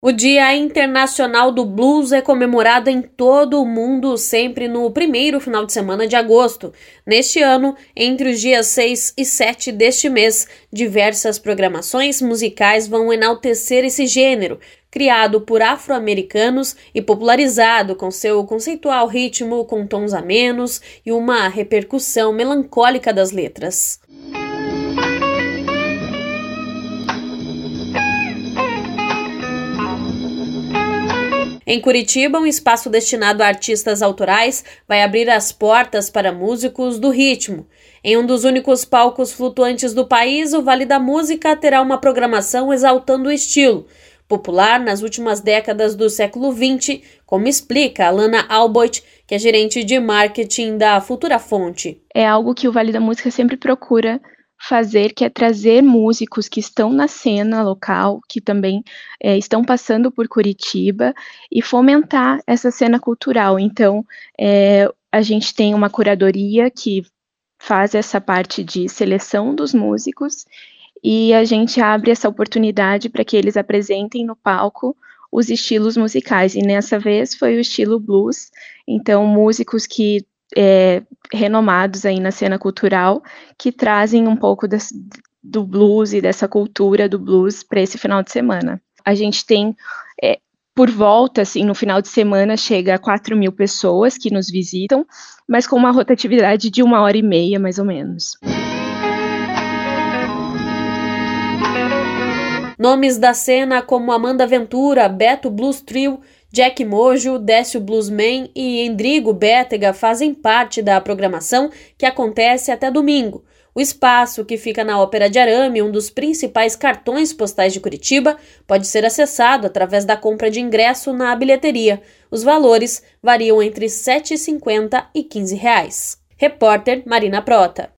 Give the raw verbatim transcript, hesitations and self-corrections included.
O Dia Internacional do Blues é comemorado em todo o mundo, sempre no primeiro final de semana de agosto. Neste ano, entre os dias seis e sete deste mês, diversas programações musicais vão enaltecer esse gênero, criado por afro-americanos e popularizado com seu conceitual ritmo com tons amenos e uma repercussão melancólica das letras. Em Curitiba, um espaço destinado a artistas autorais vai abrir as portas para músicos do ritmo. Em um dos únicos palcos flutuantes do país, o Vale da Música terá uma programação exaltando o estilo popular nas últimas décadas do século vinte, como explica Alana Alboit, que é gerente de marketing da Futura Fonte. É algo que o Vale da Música sempre procura fazer, que é trazer músicos que estão na cena local, que também é, estão passando por Curitiba, e fomentar essa cena cultural. Então, é, a gente tem uma curadoria que faz essa parte de seleção dos músicos, e a gente abre essa oportunidade para que eles apresentem no palco os estilos musicais, e nessa vez foi o estilo blues. Então, músicos que É, renomados aí na cena cultural, que trazem um pouco das, do blues e dessa cultura do blues para esse final de semana. A gente tem, é, por volta, assim, no final de semana, chega a quatro mil pessoas que nos visitam, mas com uma rotatividade de uma hora e meia, mais ou menos. Nomes da cena como Amanda Ventura, Beto Blues Trio, Jack Mojo, Décio Bluesman e Endrigo Bétega fazem parte da programação que acontece até domingo. O espaço, que fica na Ópera de Arame, um dos principais cartões postais de Curitiba, pode ser acessado através da compra de ingresso na bilheteria. Os valores variam entre sete reais e cinquenta reais e quinze reais. Repórter Marina Prota.